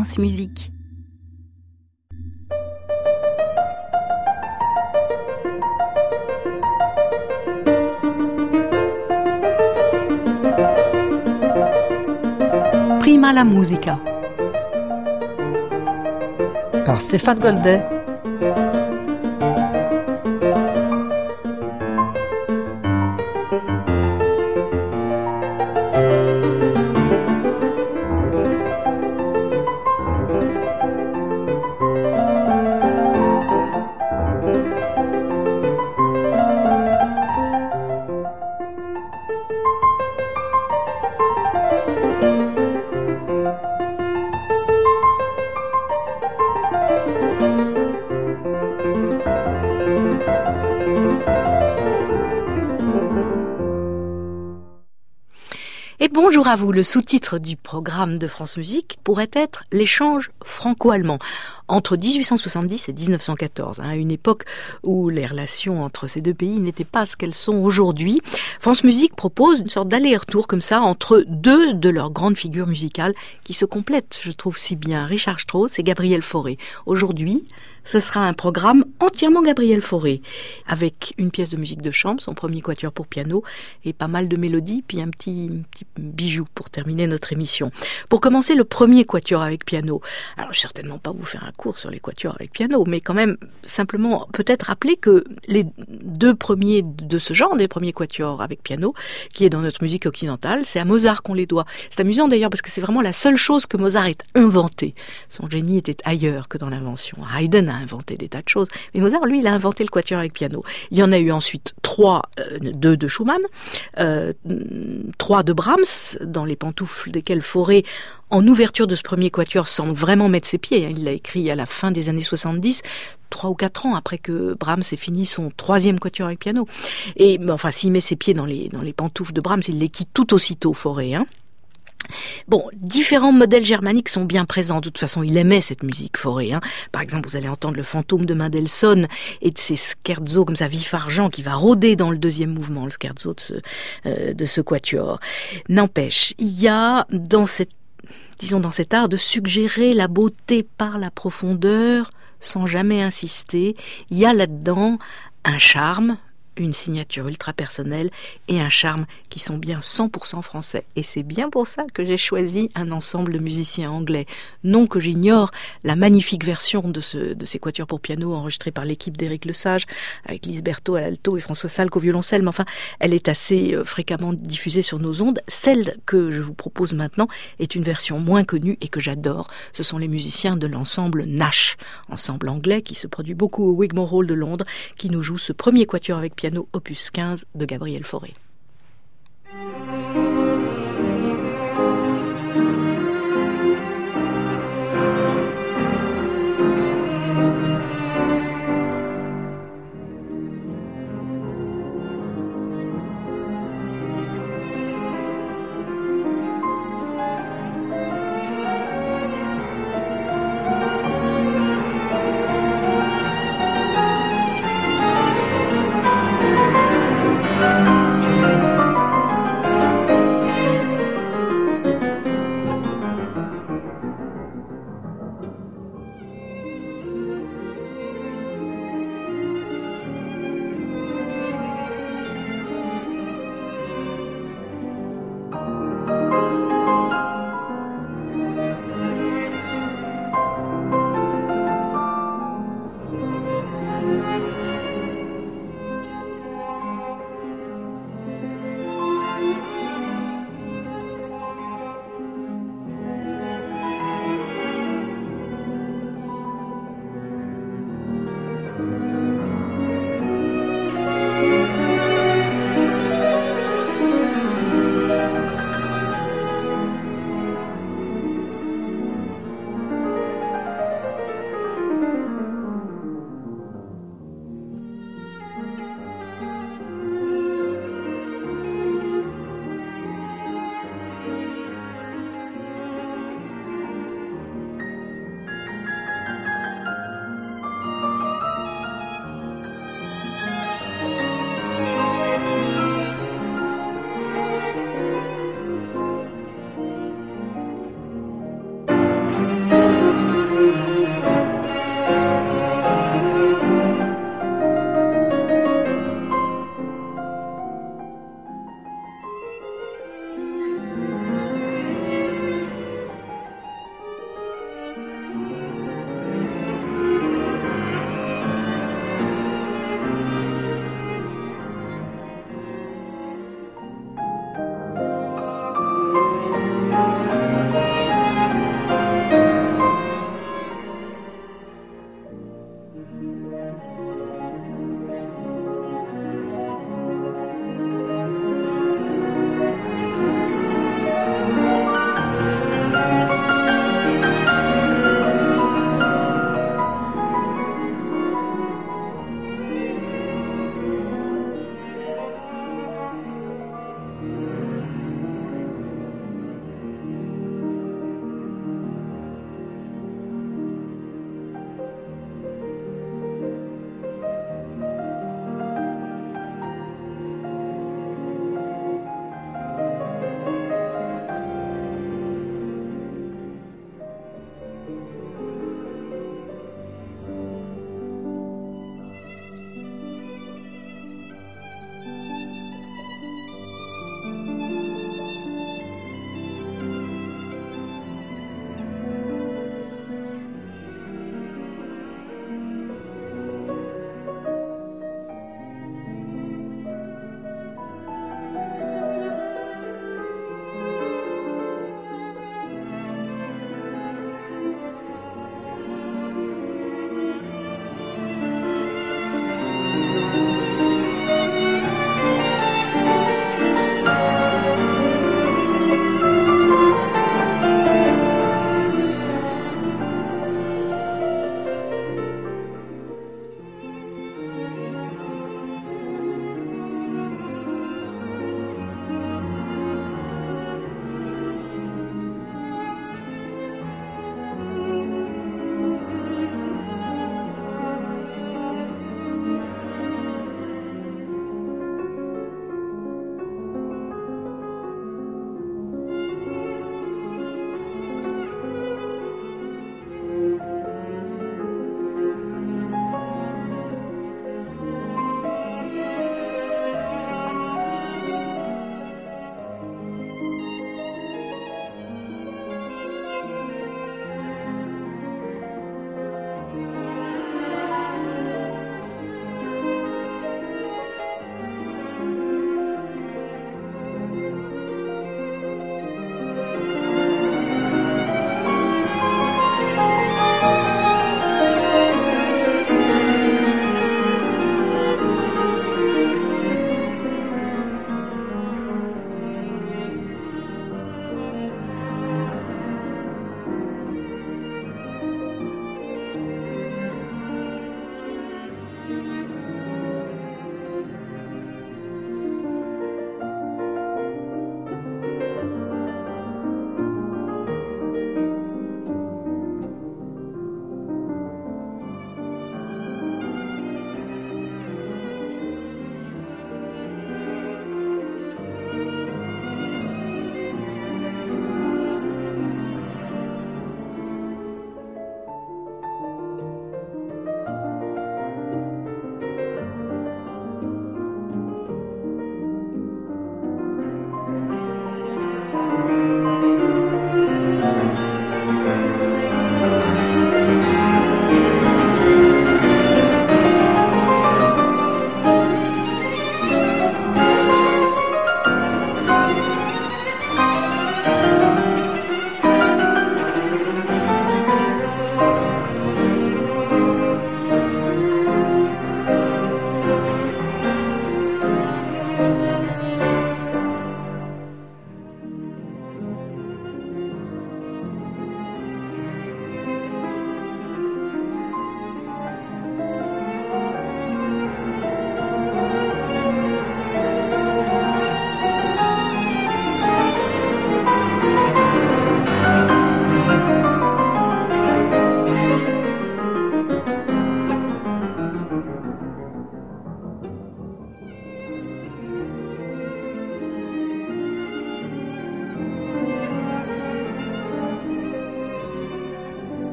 France Musique. Prima la musica par Stéphane Goldet. Et bonjour à vous, le sous-titre du programme de France Musique pourrait être l'échange franco-allemand entre 1870 et 1914, à une époque où les relations entre ces deux pays n'étaient pas ce qu'elles sont aujourd'hui. France Musique propose une sorte d'aller-retour comme ça entre deux de leurs grandes figures musicales qui se complètent, je trouve si bien, Richard Strauss et Gabriel Fauré. Aujourd'hui, ce sera un programme entièrement Gabriel Fauré, avec une pièce de musique de chambre, son premier quatuor pour piano, et pas mal de mélodies, puis un petit bijou pour terminer notre émission. Pour commencer, le premier quatuor avec piano. Alors, je vais certainement pas vous faire un cours sur les quatuors avec piano, mais quand même, simplement, peut-être rappeler que les deux premiers de ce genre, des premiers quatuors avec piano, qui est dans notre musique occidentale, c'est à Mozart qu'on les doit. C'est amusant d'ailleurs, parce que c'est vraiment la seule chose que Mozart ait inventée. Son génie était ailleurs que dans l'invention. Haydn a inventé des tas de choses, mais Mozart, lui, il a inventé le quatuor avec piano. Il y en a eu ensuite deux de Schumann, trois de Brahms, dans les pantoufles desquelles Fauré, en ouverture de ce premier quatuor, semble vraiment mettre ses pieds. Il l'a écrit à la fin des années 70, 3 ou 4 ans après que Brahms ait fini son troisième quatuor avec piano. Et enfin, s'il met ses pieds dans les pantoufles de Brahms, il les quitte tout aussitôt, Fauré, hein. Bon, différents modèles germaniques sont bien présents. De toute façon, il aimait cette musique, Fauré, hein. Par exemple, vous allez entendre le fantôme de Mendelssohn et de ses scherzos comme ça, vif argent, qui va rôder dans le deuxième mouvement, le scherzo de ce quatuor. N'empêche, il y a dans cet art de suggérer la beauté par la profondeur, sans jamais insister, il y a là-dedans un charme, une signature ultra personnelle et un charme qui sont bien 100% français. Et c'est bien pour ça que j'ai choisi un ensemble de musiciens anglais. Non que j'ignore la magnifique version de ces quatuors pour piano enregistrés par l'équipe d'Éric Lesage, avec Lise Berthaud à l'alto et François Salk au violoncelle, mais enfin, elle est assez fréquemment diffusée sur nos ondes. Celle que je vous propose maintenant est une version moins connue et que j'adore. Ce sont les musiciens de l'ensemble Nash, ensemble anglais qui se produit beaucoup au Wigmore Hall de Londres, qui nous joue ce premier quatuor avec piano opus 15 de Gabriel Fauré.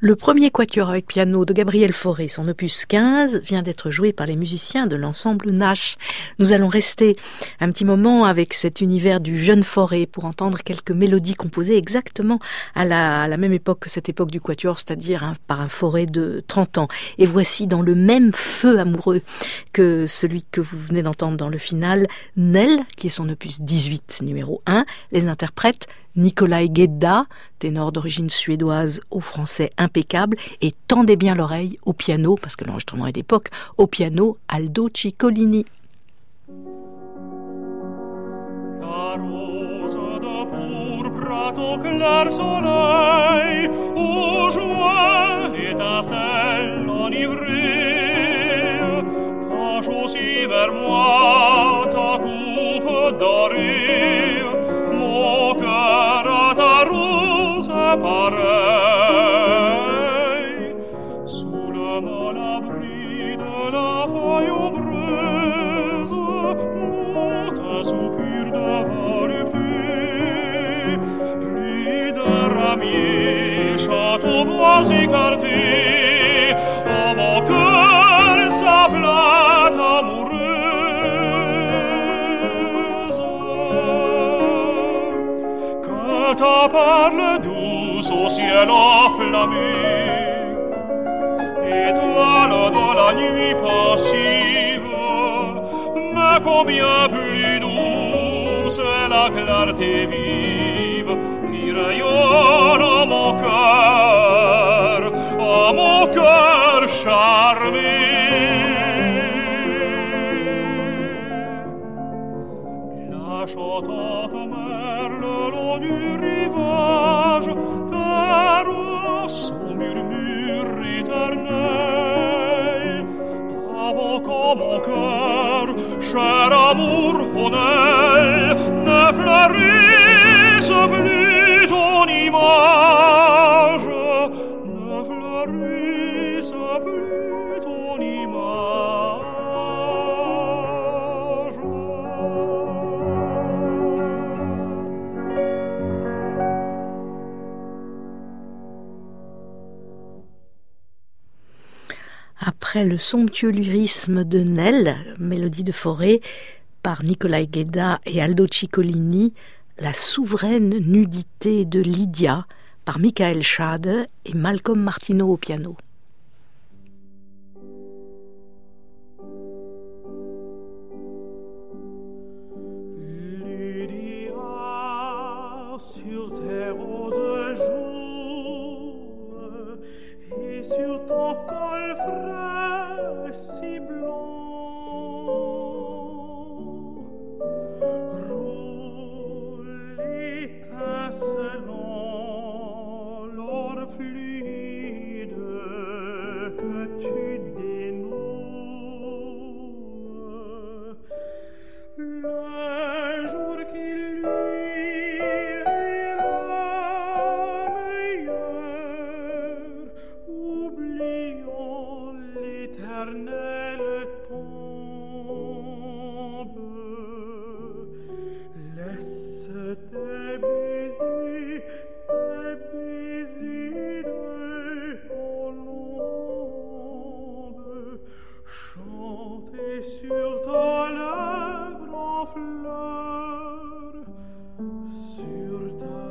Le premier quatuor avec piano de Gabriel Fauré, son opus 15, vient d'être joué par les musiciens de l'ensemble Nash. Nous allons rester un petit moment avec cet univers du jeune Fauré pour entendre quelques mélodies composées exactement à la même époque que cette époque du quatuor, c'est-à-dire par un Fauré de 30 ans. Et voici dans le même feu amoureux que celui que vous venez d'entendre dans le final, Nell, qui est son opus 18, numéro 1, les interprètes Nikolai Gedda, ténor d'origine suédoise au français impeccable, et tendez bien l'oreille au piano, parce que l'enregistrement est d'époque, au piano Aldo Ciccolini. La rose de pourpre au clair soleil, au joie étincelle enivrée, penche aussi vers moi ta coupe dorée, mon cœur à ta rose pareil, sous le mal-abri de la feuille ombreuse, monte soupir de volupté, pluie de ramiers, châteaux bois écartés, oh mon cœur s'aplate amoureuse. Que ta parle douce au ciel enflammé, étoile de la nuit passive, mais combien plus douce est la clarté vive qui rayonne en mon cœur charmé. La chantante mer le long du rivage, terre son murmure éternel, avant qu'en mon cœur, cher amour honnête, ne fleurisse plus ton image, ne fleurisse plus ton image. Après le somptueux lyrisme de Nell, mélodie de Fauré, par Nikolai Gedda et Aldo Ciccolini, la souveraine nudité de Lydia, par Michael Schade et Malcolm Martineau au piano. Lydia, sur tes roses joues et sur ton col frais si blanc, roule étincelant l'or fluide que tu dénoues. Le jour qui luit est la meilleure, oublions l'éternelle tombe. Laisse tes baisers de colombe chanter sur ta lèvre en fleurs, sur ta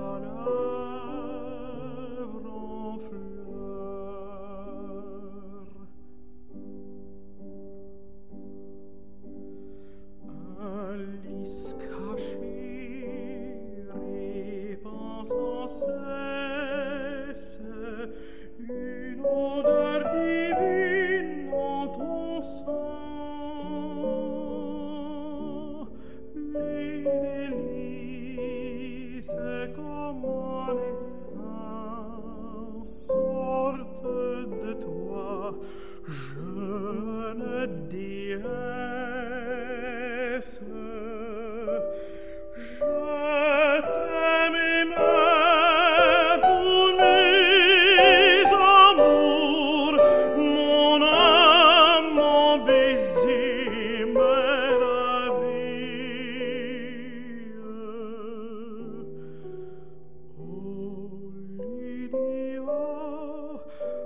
lèvre en fleurs. Un lys caché répand sans cesse une odeur divine dans ton sang. Les délices commençant sortent de toi, jeune déesse. Je t'aime et meurs pour mes amours, mon âme, mon baiser me ravit. Oh Lydia,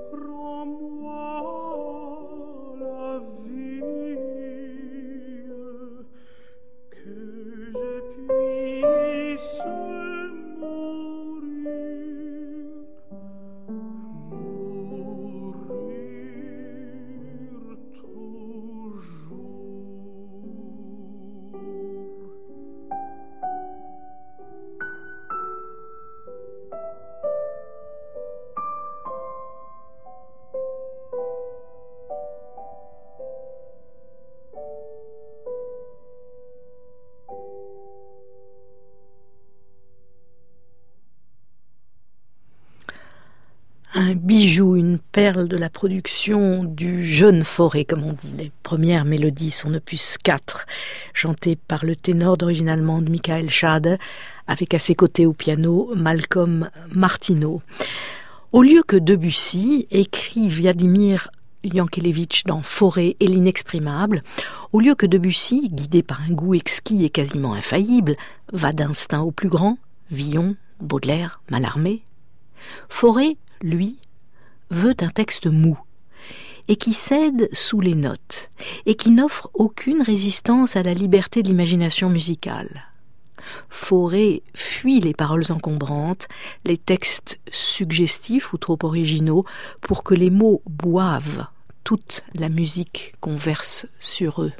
Un bijou, une perle de la production du jeune Fauré, comme on dit. Les premières mélodies sont opus 4, chantées par le ténor d'origine allemande Michael Schade, avec à ses côtés au piano Malcolm Martineau. Au lieu que Debussy, écrit Vladimir Yankelevitch dans Fauré et l'inexprimable, au lieu que Debussy, guidé par un goût exquis et quasiment infaillible, va d'instinct au plus grand, Villon, Baudelaire, Mallarmé, Fauré, lui, veut un texte mou, et qui cède sous les notes, et qui n'offre aucune résistance à la liberté de l'imagination musicale. Fauré fuit les paroles encombrantes, les textes suggestifs ou trop originaux, pour que les mots boivent toute la musique qu'on verse sur eux.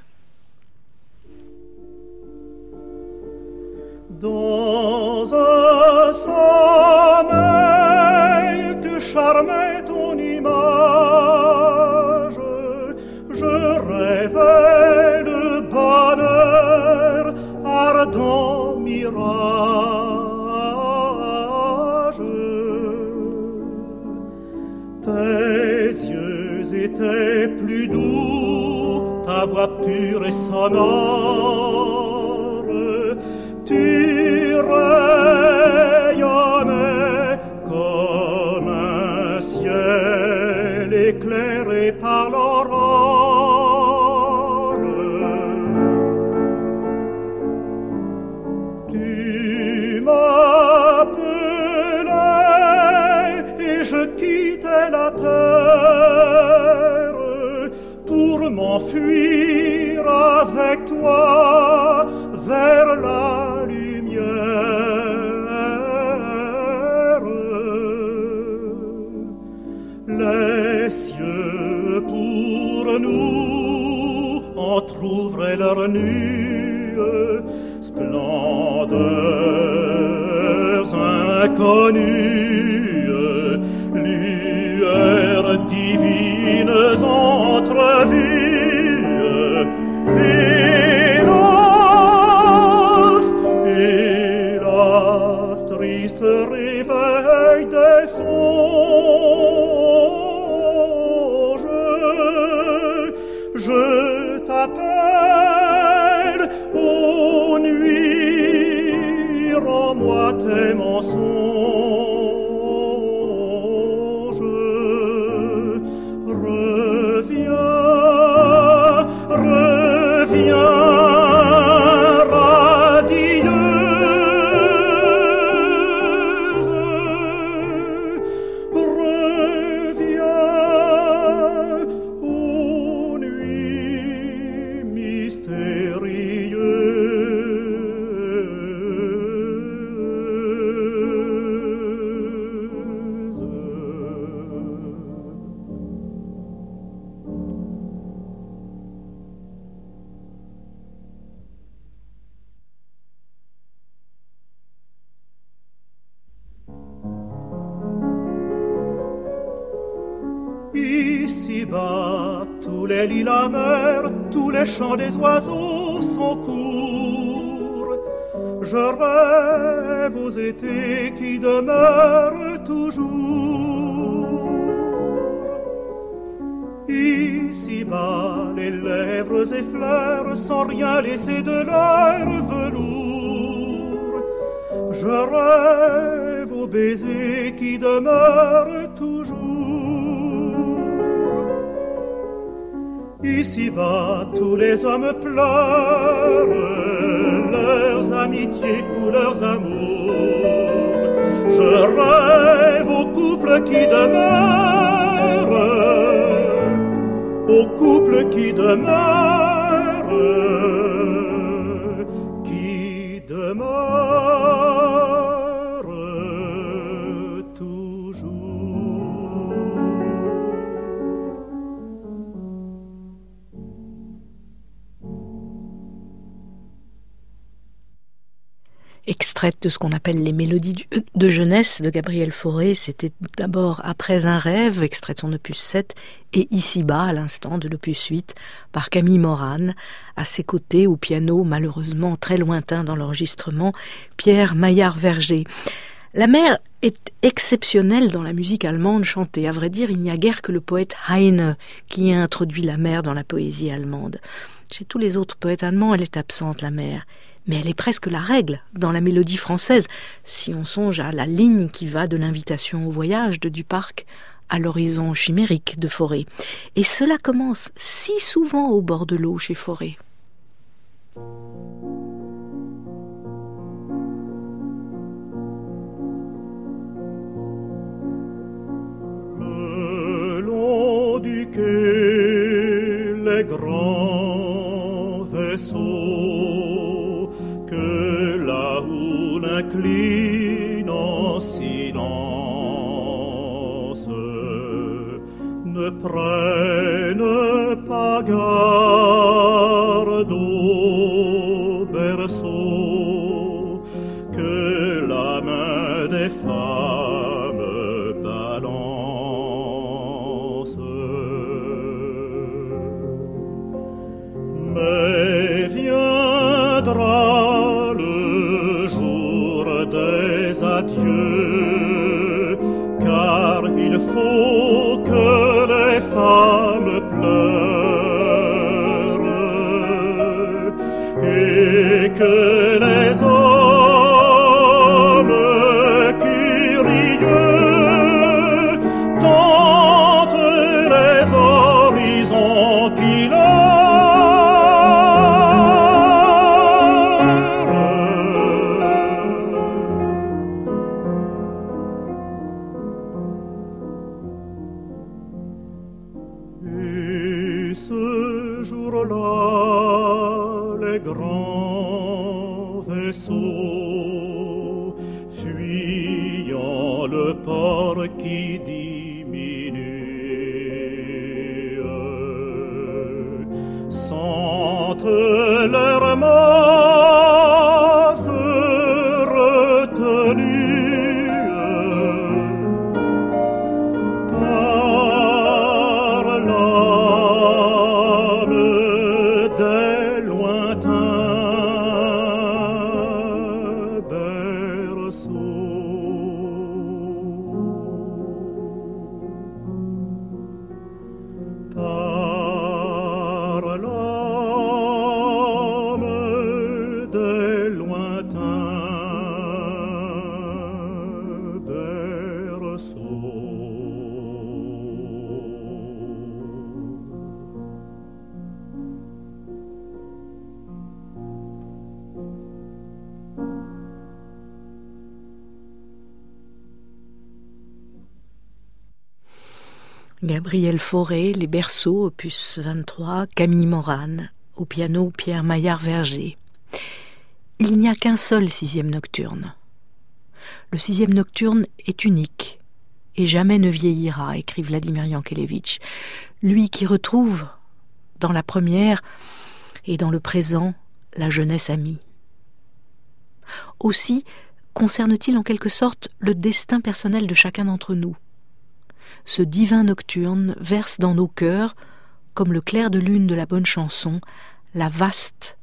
Dans un sommeil que charmait ton image, je rêvais le bonheur, ardent mirage. Tes yeux étaient plus doux, ta voix pure et sonore, tu rayonnais comme un ciel éclairé par l'aurore. Tu m'appelais et je quittais la terre pour m'enfuir avec toi vers la lumière. Les cieux pour nous entr'ouvraient leurs nues, splendeurs inconnues, lueurs divines entrevues. Hélas, triste réveil des songes, je t'appelle, ô nuit, rends-moi tes mensonges. Ici-bas, tous les lilas meurent, tous les chants des oiseaux sont courts. Je rêve aux étés qui demeurent toujours. Ici-bas, les lèvres effleurent sans rien laisser de leur velours. Je rêve aux baisers qui demeurent toujours. Ici-bas, tous les hommes pleurent leurs amitiés ou leurs amours. Je rêve aux couples qui demeurent, aux couples qui demeurent, qui demeurent toujours. Extraite de ce qu'on appelle les mélodies de jeunesse de Gabriel Fauré. C'était d'abord Après un rêve, extrait de son opus 7, et Ici-bas, à l'instant, de l'opus 8, par Camille Morane. À ses côtés, au piano, malheureusement très lointain dans l'enregistrement, Pierre Maillard-Verger. La mer est exceptionnelle dans la musique allemande chantée. À vrai dire, il n'y a guère que le poète Heine qui a introduit la mer dans la poésie allemande. Chez tous les autres poètes allemands, elle est absente, la mer. Mais elle est presque la règle dans la mélodie française, si on songe à la ligne qui va de l'invitation au voyage de Duparc à l'horizon chimérique de Fauré. Et cela commence si souvent au bord de l'eau chez Fauré. Le long du quai, les grands vaisseaux que la houle incline en silence ne prennent pas garde au berceau que la main des femmes balance. Mais viendra le jour des adieux, car il faut que les femmes pleurent et que les hommes curieux tentent les horizons qui Et ce jour-là, les grands vaisseaux, fuyant le port qui diminue, sentent leur masse retenue par l'âme des lointains berceaux. Par l'âme des lointains berceaux. Gabriel Fauré, Les Berceaux, opus 23, Camille Morane, au piano Pierre Maillard-Verger. Il n'y a qu'un seul sixième nocturne. Le sixième nocturne est unique et jamais ne vieillira, écrit Vladimir Yankelevitch. Lui qui retrouve, dans la première et dans le présent, la jeunesse amie. Aussi concerne-t-il en quelque sorte le destin personnel de chacun d'entre nous. Ce divin nocturne verse dans nos cœurs, comme le clair de lune de la bonne chanson, le vaste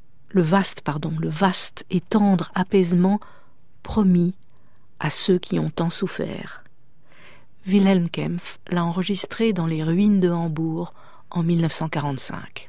et tendre apaisement promis à ceux qui ont tant souffert. Wilhelm Kempff l'a enregistré dans les ruines de Hambourg en 1945.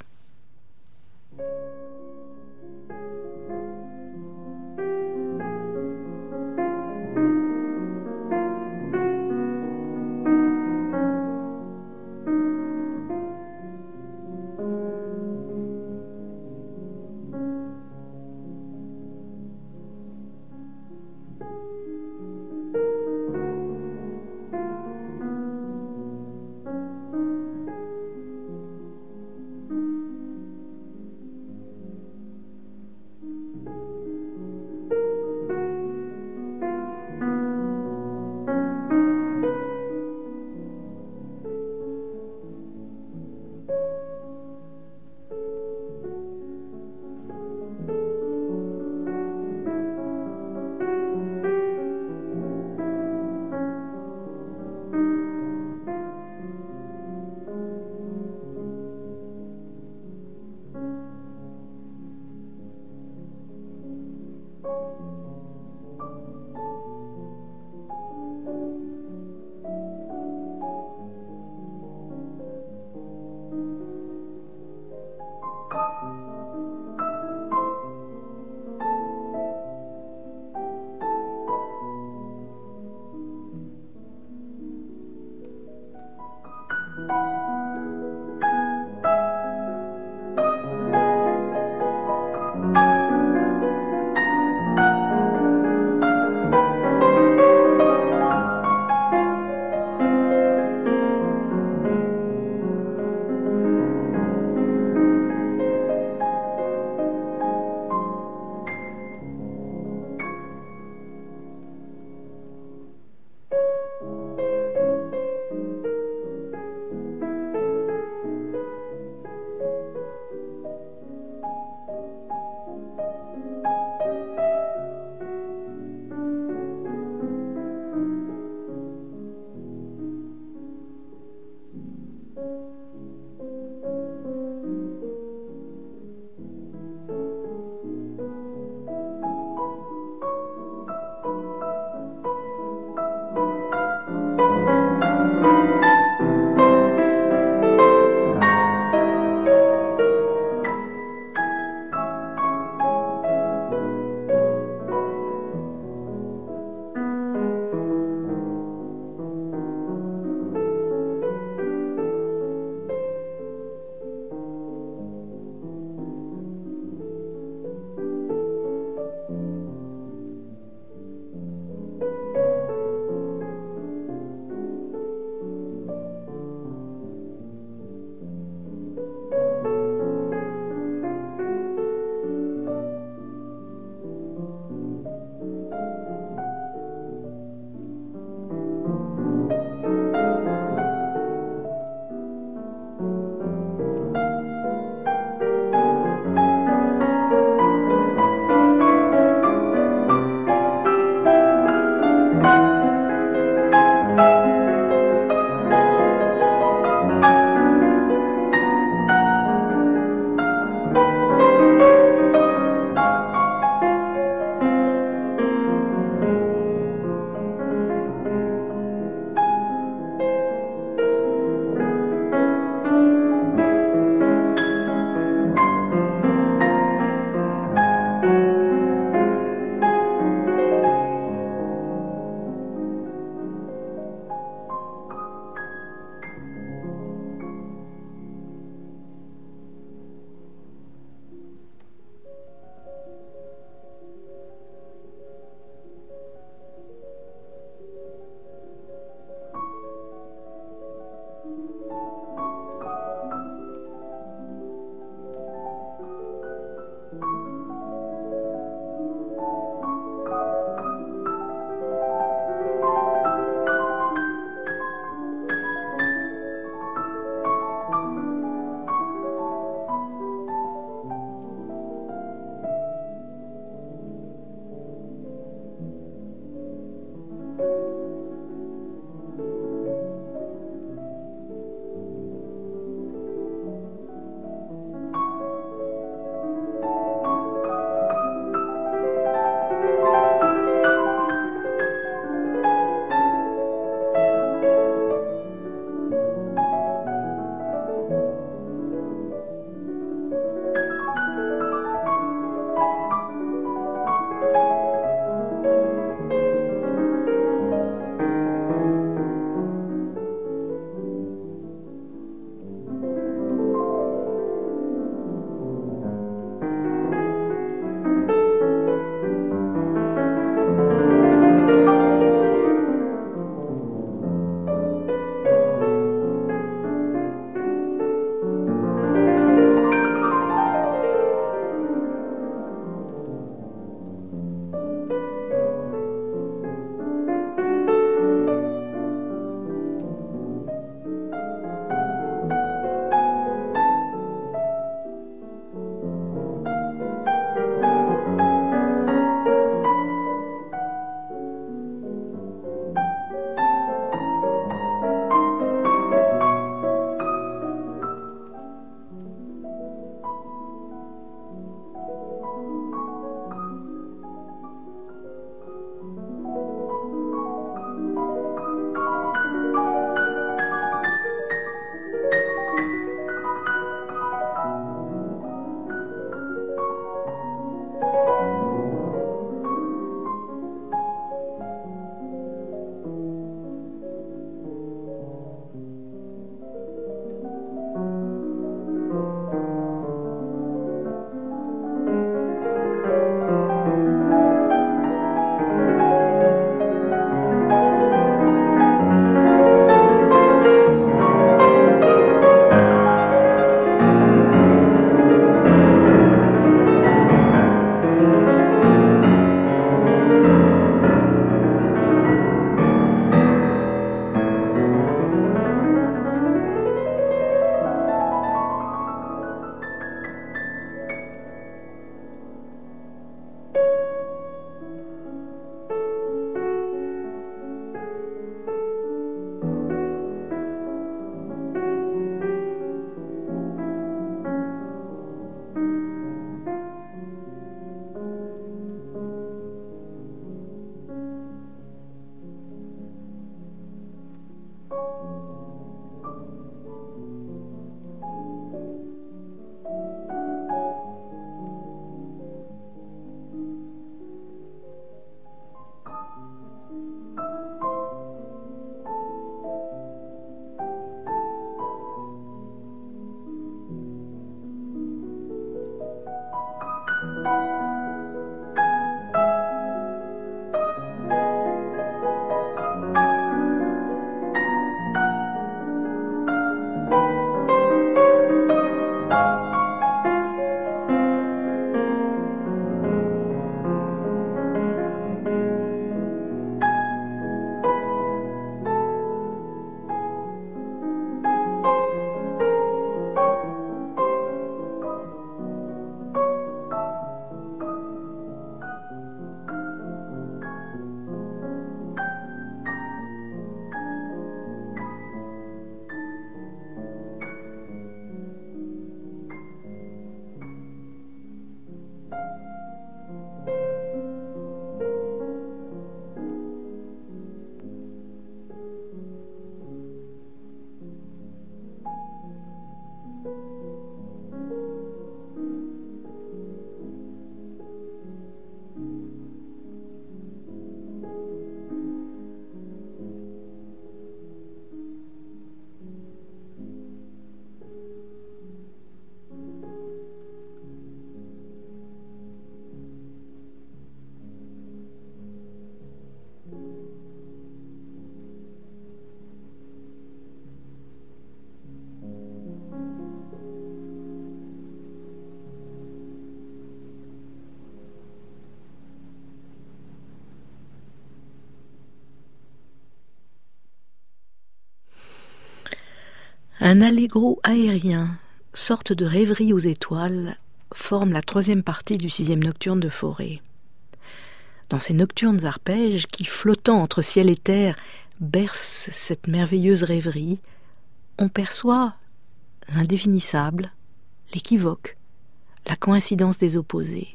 Un allegro aérien, sorte de rêverie aux étoiles, forme la troisième partie du 6e nocturne de Fauré. Dans ces nocturnes arpèges qui, flottant entre ciel et terre, bercent cette merveilleuse rêverie, on perçoit l'indéfinissable, l'équivoque, la coïncidence des opposés.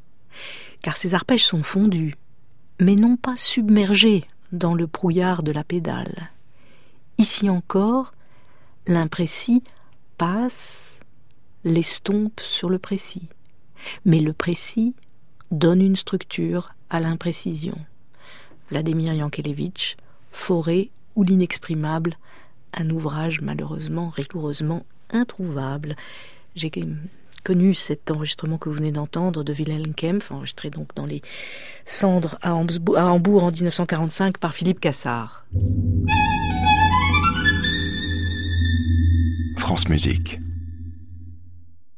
Car ces arpèges sont fondus, mais non pas submergés dans le brouillard de la pédale. Ici encore, l'imprécis passe, l'estompe sur le précis. Mais le précis donne une structure à l'imprécision. Vladimir Yankelevitch, Fauré ou l'inexprimable, un ouvrage malheureusement, rigoureusement introuvable. J'ai connu cet enregistrement que vous venez d'entendre de Wilhelm Kempff, enregistré donc dans les cendres à Hambourg en 1945 par Philippe Cassard. France Musique.